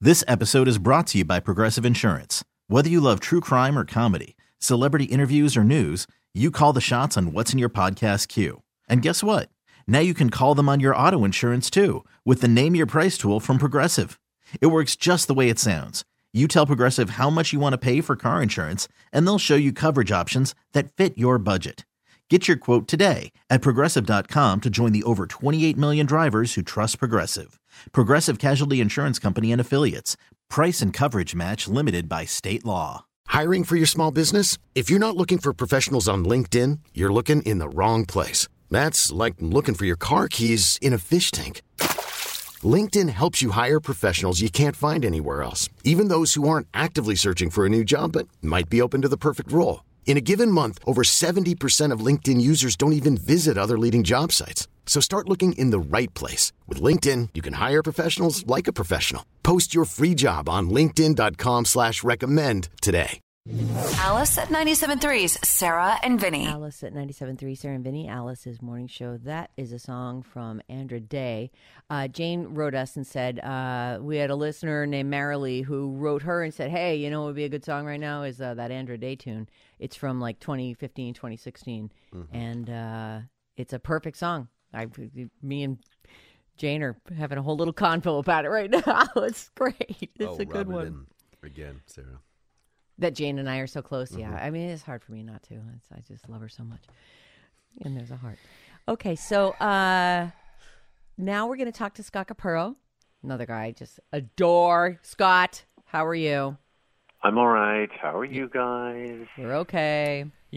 This episode is brought to you by Progressive Insurance. Whether you love true crime or comedy, celebrity interviews or news, you call the shots on what's in your podcast queue. And guess what? Now you can call them on your auto insurance too with the Name Your Price tool from Progressive. It works just the way it sounds. You tell Progressive how much you want to pay for car insurance, and they'll show you coverage options that fit your budget. Get your quote today at Progressive.com to join the over 28 million drivers who trust Progressive. Progressive Casualty Insurance Company and Affiliates. Price and coverage match limited by state law. Hiring for your small business? If you're not looking for professionals on LinkedIn, you're looking in the wrong place. That's like looking for your car keys in a fish tank. LinkedIn helps you hire professionals you can't find anywhere else, even those who aren't actively searching for a new job but might be open to the perfect role. In a given month, over 70% of LinkedIn users don't even visit other leading job sites. So start looking in the right place. With LinkedIn, you can hire professionals like a professional. Post your free job on linkedin.com/recommend today. Alice at 97.3's Sarah and Vinny. Alice at 97.3, Sarah and Vinny, Alice's morning show. That is a song from Andra Day. Jane wrote us and said, we had a listener named Marilee who wrote her and said, hey, you know what would be a good song right now is that Andra Day tune. It's from like 2015, 2016. Mm-hmm. And it's a perfect song. Me and Jane are having a whole little convo about it right now. It's great. It's a good one. Again, Sarah. That Jane and I are so close. Mm-hmm. Yeah. I mean, it's hard for me not to. I just love her so much. And there's a heart. Okay. So now we're going to talk to Scott Capurro, another guy I just adore. Scott, how are you? I'm all right. How are you guys? We're okay. You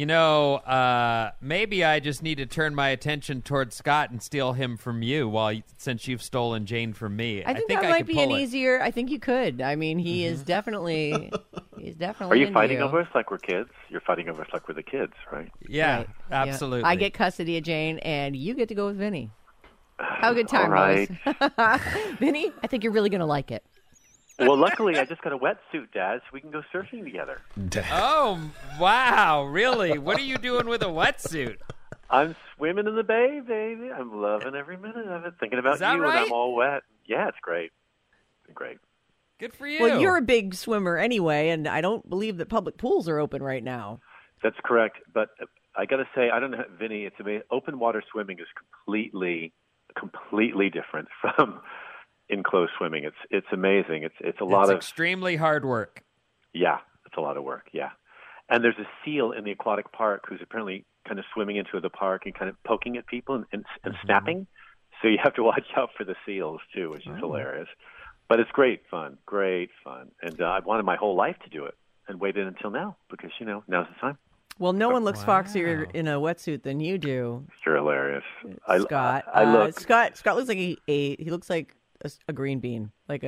know, maybe I just need to turn my attention towards Scott and steal him from you since you've stolen Jane from me. I think that might be an easier. I think you could. I mean, he is definitely. He's definitely. Are you fighting over us like we're kids? You're fighting over us like we're the kids, right? Yeah, right. absolutely. Yeah. I get custody of Jane, and you get to go with Vinny. Have a good time, right. boys. Vinny, I think you're really going to like it. Well, luckily, I just got a wetsuit, Dad, so we can go surfing together. Oh, wow. Really? What are you doing with a wetsuit? I'm swimming in the bay, baby. I'm loving every minute of it. Thinking about you right? when I'm all wet. Yeah, it's great. It's great. Good for you. Well, you're a big swimmer anyway, and I don't believe that public pools are open right now. That's correct. But I got to say, I don't know, Vinny, it's amazing. Open water swimming is completely different from enclosed swimming. It's amazing. It's a lot of extremely hard work. Yeah, it's a lot of work. Yeah, and there's a seal in the aquatic park who's apparently kind of swimming into the park and kind of poking at people and snapping. So you have to watch out for the seals too, which is hilarious. But it's great fun, and I've wanted my whole life to do it and waited until now because now's the time. Well, no one looks foxier in a wetsuit than you do. You're hilarious, Scott. I look. Scott looks like he looks like a green bean, like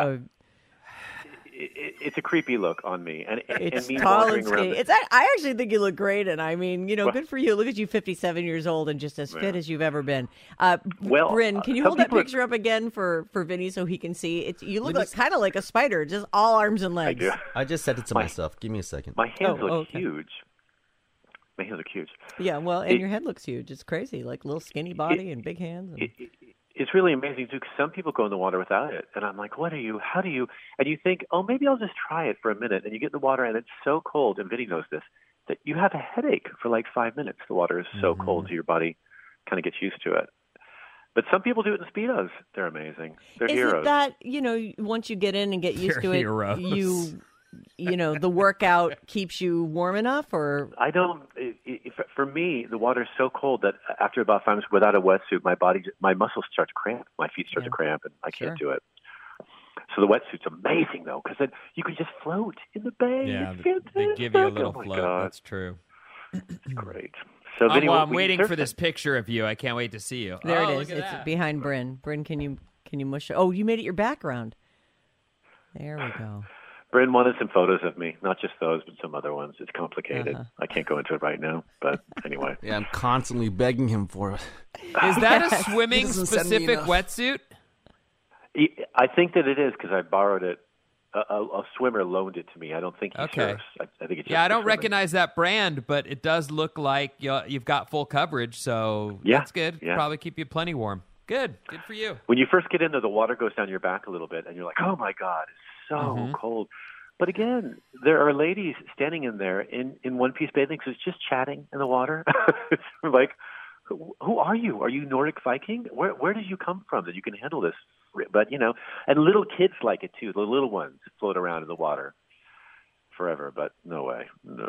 it's a creepy look on me, and me tall wandering and skinny. around. I actually think you look great, and I mean, good for you. Look at you, 57 years old, and just as fit as you've ever been. Bryn, can you hold that picture up again for Vinny so he can see? You look kind of like a spider, just all arms and legs. I do. I just said it to myself. Give me a second. My hands look huge. My hands look huge. Yeah, well, and your head looks huge. It's crazy, like little skinny body and big hands. It's really amazing, too, because some people go in the water without it. And I'm like, how do you? And you think, oh, maybe I'll just try it for a minute. And you get in the water, and it's so cold, and Vinny knows this, that you have a headache for like 5 minutes. The water is so cold, so your body kind of gets used to it. But some people do it in Speedos. They're amazing. They're heroes. Is it that, once you get in and get used to it, heroes. the workout keeps you warm enough, or? I don't. For me, the water is so cold that after about 5 minutes without a wetsuit, my muscles start to cramp. My feet start to cramp, and I can't do it. So the wetsuit's amazing, though, because then you can just float in the bay. Yeah, it's they give you a little float. God. That's true. It's great. So I'm waiting for this picture of you. I can't wait to see you. There it is. Look at It's that. behind Bryn. Bryn, can you mush it? Oh, you made it your background. There we go. Bryn wanted some photos of me, not just those, but some other ones. It's complicated. I can't go into it right now, but anyway. Yeah, I'm constantly begging him for it. Is that a swimming-specific wetsuit? I think that it is because I borrowed it. A swimmer loaned it to me. I don't think he surfs. I think it's just I don't recognize that brand, but it does look like you've got full coverage, so that's good. Yeah. Probably keep you plenty warm. Good for you. When you first get in there, the water goes down your back a little bit, and you're like, oh, my God, it's so cold. But again, there are ladies standing in there in one-piece bathing suits just chatting in the water. It's like, who are you? Are you Nordic Viking? Where did you come from that you can handle this? But, and little kids like it, too. The little ones float around in the water forever. But no way.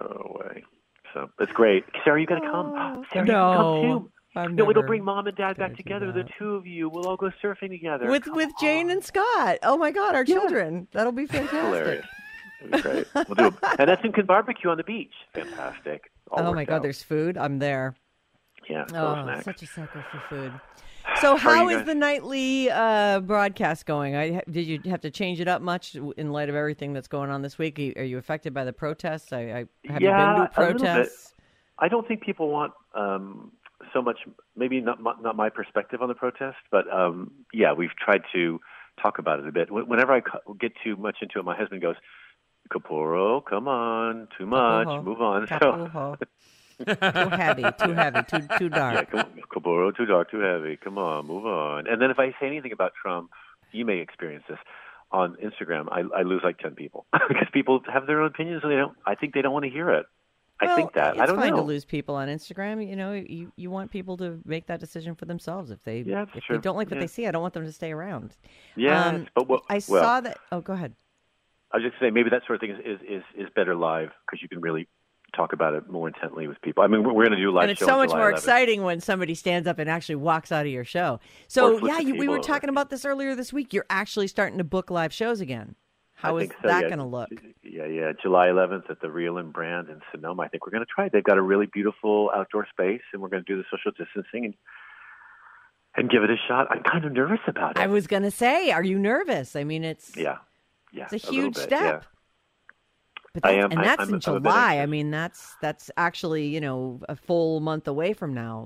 So it's great. Sarah, you got to come. Sarah, you can come, too. It'll bring Mom and Dad back together. The two of you. We'll all go surfing together. With Jane and Scott. Oh, my God, our children. That'll be fantastic. Hilarious. It'll be great. We'll do it. And Essing can barbecue on the beach. Fantastic. Oh, my God, there's food. I'm there. Yeah. Oh, such a sucker for food. So how is the nightly broadcast going? Did you have to change it up much in light of everything that's going on this week? Are you affected by the protests? Have you been to protests? I don't think people want so much, maybe not my perspective on the protest, but we've tried to talk about it a bit. Whenever I get too much into it, my husband goes, Kapuro, come on, too much, move on. So, too heavy, too dark. Yeah, Kapuro, too dark, too heavy. Come on, move on. And then if I say anything about Trump, you may experience this on Instagram. I lose like 10 people because people have their own opinions and I think they don't want to hear it. I think that. I don't know. It's fine to lose people on Instagram. You want people to make that decision for themselves. If they don't like what they see, I don't want them to stay around. Yeah, saw that. Oh, go ahead. I was just saying maybe that sort of thing is better live because you can really talk about it more intently with people. I mean, we're going to do a live show. And it's so much more exciting when somebody stands up and actually walks out of your show. So, we were talking about this earlier this week. You're actually starting to book live shows again. How is that going to look? Yeah. July 11th at the Real and Brand in Sonoma. I think we're going to try it. They've got a really beautiful outdoor space, and we're going to do the social distancing and give it a shot. I'm kind of nervous about it. I was going to say, are you nervous? I mean, it's a huge step. But I am, and that's in July. I mean, that's actually a full month away from now.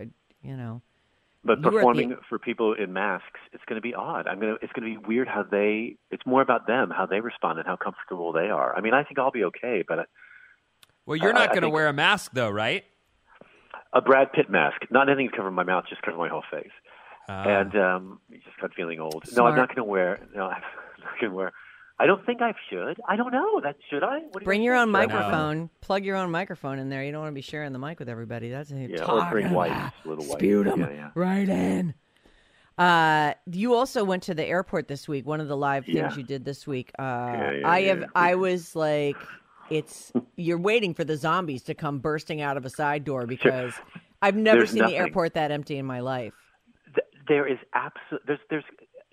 But performing for people in masks, it's going to be odd. It's going to be weird how it's more about them, how they respond and how comfortable they are. I mean, I think I'll be okay, but well, you're not going to wear a mask though, right? A Brad Pitt mask, not anything to cover my mouth, just cover my whole face. And just got feeling old. Smart. No, I'm not going to wear. No, I'm not going to wear. I don't think I should. I don't know. Should I? Bring your own microphone. Plug your own microphone in there. You don't want to be sharing the mic with everybody. That's or bring wipes, little wipes. Spewed them right in. You also went to the airport this week. One of the live things you did this week. I was like, you're waiting for the zombies to come bursting out of a side door because I've never seen the airport that empty in my life. There is there's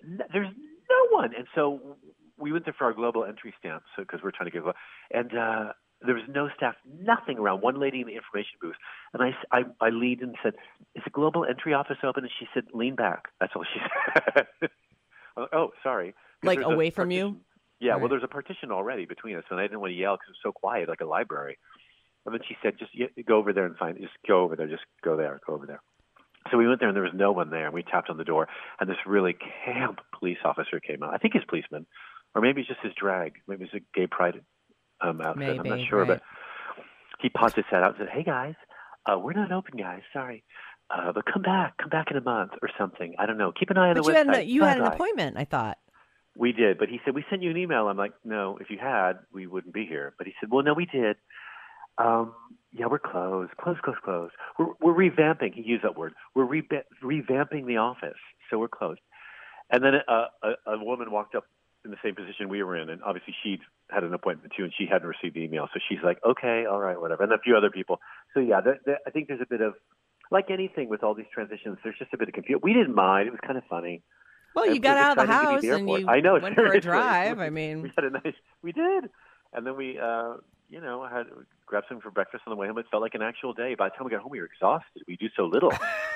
no one, and so we went there for our global entry stamp, because we're trying to get, and there was no staff, nothing around. One lady in the information booth, and I leaned and said, "Is the global entry office open?" And she said, "Lean back." That's all she said. Oh, sorry. Like away from you? Yeah. Well, there's a partition already between us, and I didn't want to yell because it was so quiet, like a library. And then she said, "Just go over there and just go over there. Just go there. Go over there." So we went there, and there was no one there. And we tapped on the door, and this really camp police officer came out. I think he's a policeman. Or maybe it's just his drag. Maybe it's a gay pride outfit. Maybe, I'm not sure. right. But he popped his head out and said, "Hey, guys, we're not open, guys. Sorry. But come back in a month or something. I don't know. Keep an eye on the website." But you had an appointment, I thought. We did. But he said, "We sent you an email." I'm like, "No, if you had, we wouldn't be here." But he said, "Well, no, we did. We're closed. Closed. We're revamping." He used that word. We're revamping the office. So we're closed. And then a woman walked up in the same position we were in, and obviously she'd had an appointment too, and she hadn't received the email, so she's like, "Okay, all right, whatever," and a few other people. So I think there's a bit of, like anything with all these transitions, there's just a bit of confusion. We didn't mind; it was kind of funny. Well, you got out of the house and you went for a drive. I mean, we did, and then we, had grabbed something for breakfast on the way home. It felt like an actual day. By the time we got home, we were exhausted. We do so little.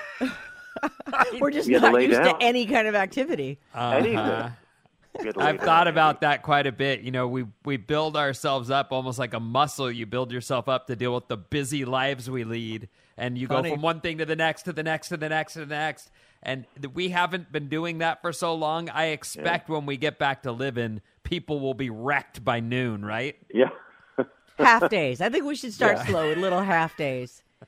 We're just not used to any kind of activity. Anything. I've thought about that quite a bit. We build ourselves up almost like a muscle. You build yourself up to deal with the busy lives we lead. And you go from one thing to the next, to the next, to the next, to the next. And we haven't been doing that for so long. I expect when we get back to living, people will be wrecked by noon, right? Yeah. Half days. I think we should start slow with little half days.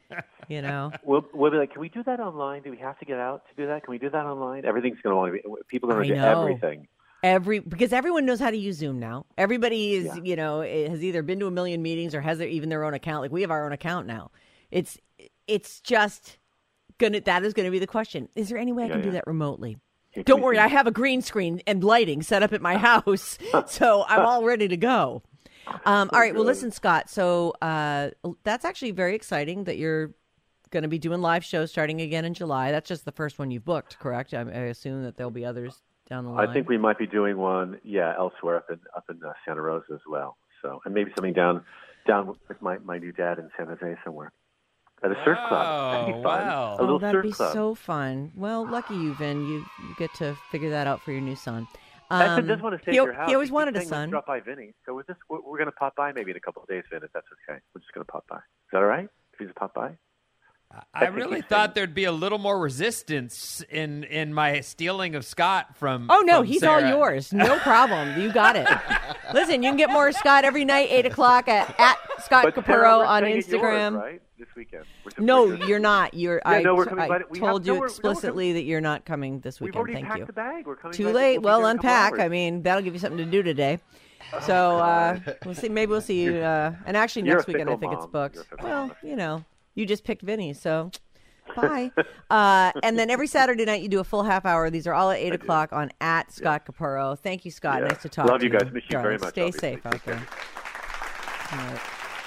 you know. We'll be like, can we do that online? Do we have to get out to do that? Can we do that online? Everything's going to want to be. People are going to do everything. Because everyone knows how to use Zoom now. Everybody is, you know, has either been to a million meetings or has even their own account. Like we have our own account now. It's just that is gonna be the question. Is there any way I can do that remotely? Don't worry, I have a green screen and lighting set up at my house, so I'm all ready to go. All right, well, listen, Scott. So that's actually very exciting that you're going to be doing live shows starting again in July. That's just the first one you've booked, correct? I assume that there'll be others down the line. I think we might be doing one, elsewhere up in Santa Rosa as well. So, and maybe something down with my new dad in San Jose somewhere. At a surf club. That'd be fun. Wow. A little that'd surf be club. so fun. Well, lucky you, Vin. You get to figure that out for your new son. Vin does want to stay at your house. He always wanted a Let's son. drop by Vinny. So we're going to pop by maybe in a couple of days, Vin, if that's okay. We're just going to pop by. Is that all right? If you just pop by? I really thought there'd be a little more resistance in my stealing of Scott from. Oh no, from he's Sarah. all yours. No problem. You got it. Listen, you can get more Scott every night, 8:00 at Scott But Capurro Sarah, we're on staying at Instagram. yours, right? This weekend. No, you're not. I told you we're explicitly that you're not coming this We've weekend. already Thank packed you. the bag. We're coming Too back. late. We'll be Well, there in a couple unpack. hours. I mean, that'll give you something to do today. So we'll see. Maybe we'll see you. And actually, You're next a weekend I fickle think it's mom. booked. You're a fickle Well, mom. you know, you just picked Vinny, so bye. And then every Saturday night you do a full half hour. These are all at 8:00 on at Scott Capurro. Thank you, Scott. Yeah. Nice to talk Love to you guys. Miss you very darling. much, Stay obviously. safe out Take care. there. All right.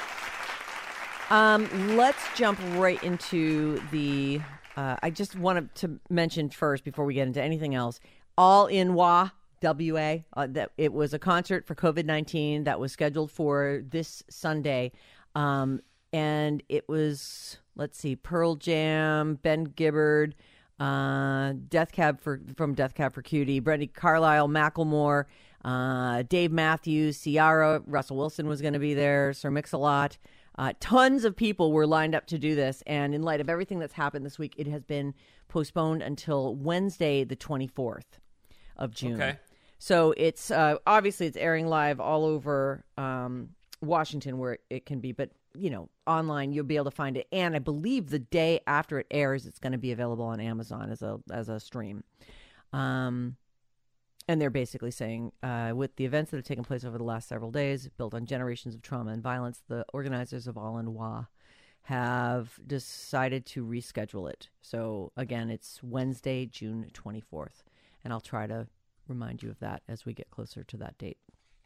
Let's jump right into the. I just wanted to mention first before we get into anything else. All in WA. That it was a concert for COVID-19 that was scheduled for this Sunday, and it was Pearl Jam, Ben Gibbard, from Death Cab for Cutie, Brandi Carlile, Macklemore, Dave Matthews, Ciara, Russell Wilson was going to be there, Sir Mix-a-Lot. Tons of people were lined up to do this, and in light of everything that's happened this week, it has been postponed until Wednesday, the 24th of June. Okay. So it's obviously it's airing live all over Washington where it can be, but you know, online you'll be able to find it. And I believe the day after it airs, it's going to be available on Amazon as a stream. And they're basically saying, with the events that have taken place over the last several days, built on generations of trauma and violence, the organizers of All in WA have decided to reschedule it. So again, it's Wednesday, June 24th, and I'll try to remind you of that as we get closer to that date.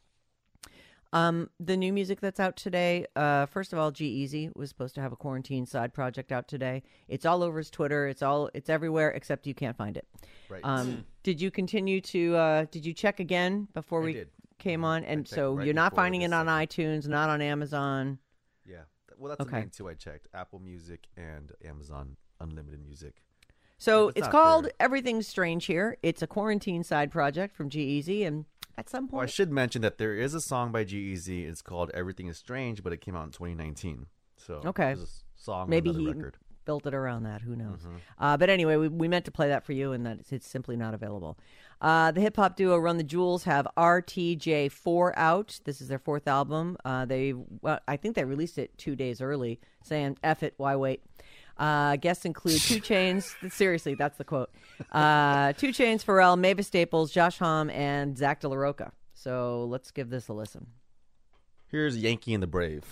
The new music that's out today, first of all, G-Eazy was supposed to have a quarantine side project out today. It's all over his Twitter. It's everywhere except you can't find it. Right. Did you continue to, did you check again before we came on? And so you're not finding it on iTunes, not on Amazon. Yeah. Well, that's the main two I checked. Apple Music and Amazon Unlimited Music. So it's called Everything's Strange Here. It's a quarantine side project from G-Eazy, and at some point... Well, I should mention that there is a song by G-Eazy. It's called Everything is Strange, but it came out in 2019. So okay. there's a song maybe on he record. Built it around that. Who knows? But anyway, we meant to play that for you, and that it's simply not available. The hip-hop duo Run the Jewels have RTJ4 out. This is their fourth album. I think they released it 2 days early, saying, F it, why wait? Guests include 2 Chainz. Seriously, that's the quote. 2 Chainz, Pharrell, Mavis Staples, Josh Homme, and Zach De La Rocha. So let's give this a listen. Here's Yankee and the Brave.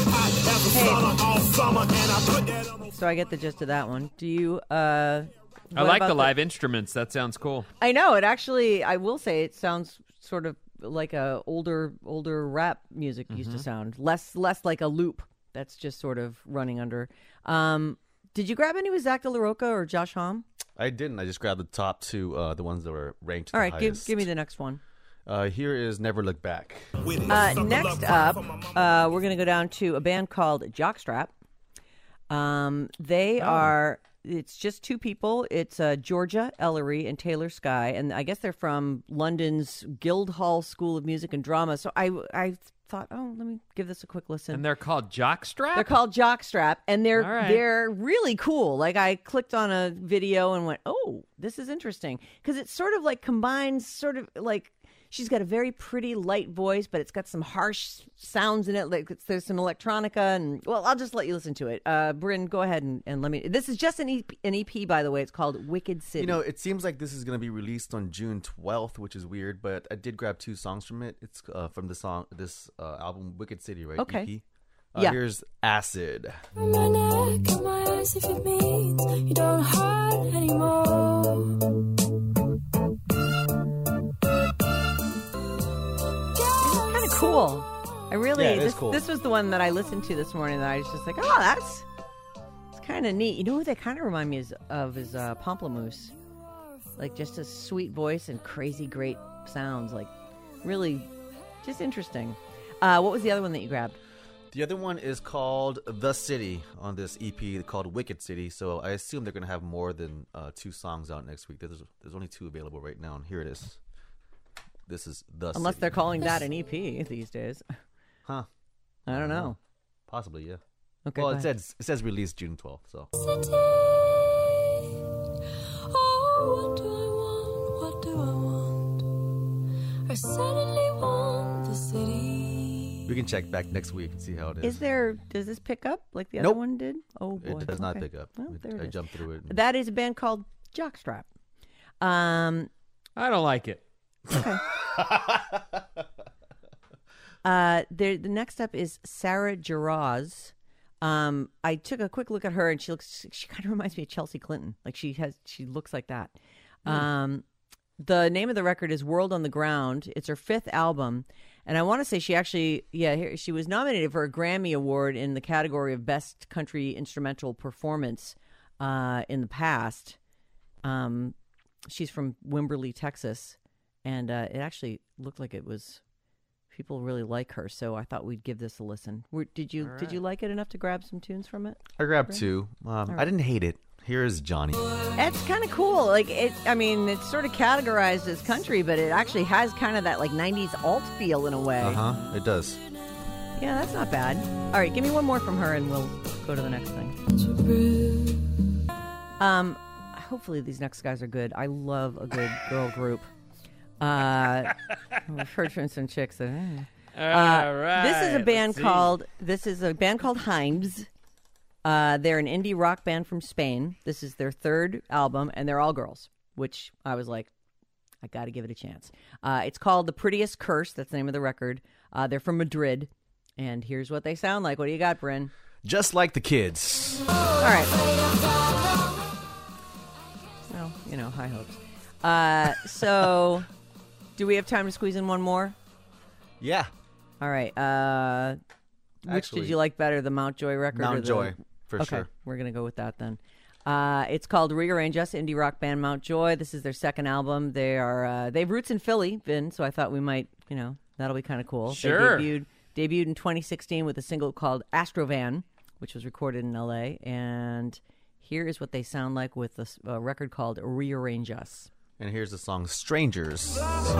So I get the gist of that one. Do you? I like the live instruments. That sounds cool. I know it. Actually, I will say it sounds sort of like a older rap music used to sound. Less like a loop that's just sort of running under. Did you grab any with Zach De La Rocha or Josh Homme? I didn't. I just grabbed the top two, the ones that were ranked All the right, highest. give me the next one. Here is Never Look Back. Next up, we're going to go down to a band called Jockstrap. They are, it's just 2 people. It's Georgia Ellery and Taylor Skye, and I guess they're from London's Guildhall School of Music and Drama. So I thought, let me give this a quick listen. And they're called Jockstrap? They're called Jockstrap, and All right. they're really cool. Like, I clicked on a video and went, oh, this is interesting. Because it sort of like combines sort of like She's got a very pretty light voice, but it's got some harsh sounds in it. Like there's some electronica, and well, I'll just let you listen to it. Bryn, go ahead and let me. This is just an EP, by the way. It's called Wicked City. You know, it seems like this is going to be released on June 12th, which is weird, but I did grab 2 songs from it. It's from this album, Wicked City, right? Okay. EP. Here's Acid. From my neck and my eyes, if it means you don't hide anymore. Kind of cool. I really it's cool. This was the one that I listened to this morning that I was just like, oh, that's kind of neat. You know who they kind of remind me of is Pomplamoose. Like just a sweet voice and crazy great sounds. Like really just interesting. What was the other one that you grabbed? The other one is called The City on this EP called Wicked City. So I assume they're going to have more than 2 songs out next week. There's only 2 available right now, and here it is. This is The Unless City. they're calling that an EP these days. Huh. I don't know. Possibly, yeah. Okay. Well, it says released June 12th, so. City. Oh, what do I want? I suddenly want the city. We can check back next week and see how it is. Does this pick up like the other Nope. one did? Oh boy. It does not Okay. pick up. Well, there it I is. jumped through it. That is a band called Jockstrap. I don't like it. The next up is Sarah Jaraz. I took a quick look at her, and she kind of reminds me of Chelsea Clinton. Like she looks like that. The name of the record is World on the Ground. It's her 5th album, and I want to say she was nominated for a Grammy Award in the category of Best Country Instrumental Performance in the past. She's from Wimberley, Texas, and it actually looked like it was. People really like her, so I thought we'd give this a listen. Did you like it enough to grab some tunes from it? I grabbed 2. I didn't hate it. Here's Johnny. It's kind of cool. Like it's sort of categorized as country, but it actually has kind of that like 90s alt feel in a way. It does. Yeah, that's not bad. All right, give me one more from her and we'll go to the next thing. Hopefully these next guys are good. I love a good girl group. We've heard from some chicks that All right. this is a band let's see. called Himes. They're an indie rock band from Spain. This is their 3rd album, and they're all girls, which I was like, I got to give it a chance. It's called The Prettiest Curse. That's the name of the record. They're from Madrid, and here's what they sound like. What do you got, Bryn? Just like the kids. All right. Well, high hopes. So, do we have time to squeeze in one more? Yeah. All right. Which Actually, did you like better, the Mountjoy record? or Mount the... Joy, for Okay, sure. we're going to go with that then. It's called Rearrange Us, indie rock band Mountjoy. This is their 2nd album. They have roots in Philly, Vin, so I thought we might, that'll be kind of cool. Sure. They debuted in 2016 with a single called Astrovan, which was recorded in L.A., and here is what they sound like with a record called Rearrange Us. And here's the song Strangers.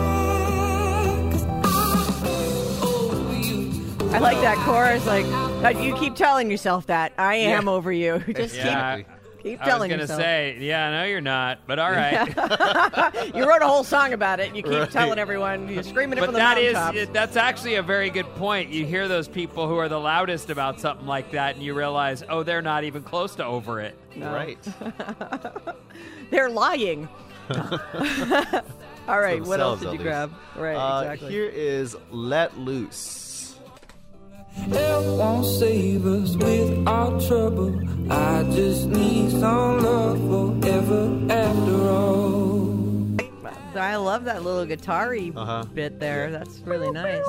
I like that chorus. Like you keep telling yourself that I am over you. Just keep telling I was yourself. gonna say, yeah, no, you're not. But all right. You wrote a whole song about it. And you keep telling everyone. You're screaming it But from the mountaintops. that's actually a very good point. You hear those people who are the loudest about something like that, and you realize, oh, they're not even close to over it. No. Right. They're lying. All right, what else Themselves, did you others. grab? Right, exactly. Here is Let Loose. Help won't save us with our trouble. I just need some love forever after all. I love that little guitar-y bit there. That's really nice.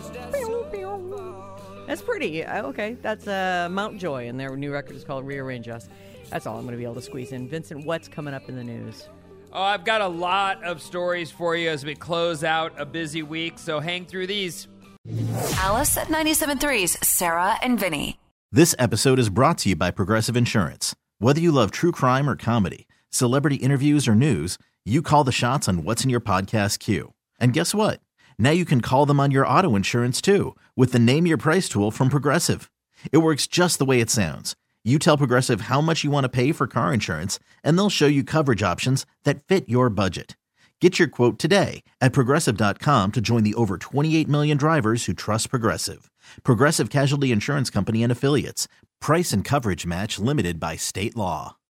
That's pretty. Okay, that's Mountjoy, and their new record is called Rearrange Us. That's all I'm going to be able to squeeze in. Vincent, what's coming up in the news? Oh, I've got a lot of stories for you as we close out a busy week, so hang through these. Alice at 97.3's Sarah and Vinny. This episode is brought to you by Progressive Insurance. Whether you love true crime or comedy, celebrity interviews or news, you call the shots on what's in your podcast queue. And guess what? Now you can call them on your auto insurance too with the Name Your Price tool from Progressive. It works just the way it sounds. You tell Progressive how much you want to pay for car insurance, and they'll show you coverage options that fit your budget. Get your quote today at Progressive.com to join the over 28 million drivers who trust Progressive. Progressive Casualty Insurance Company and Affiliates. Price and coverage match limited by state law.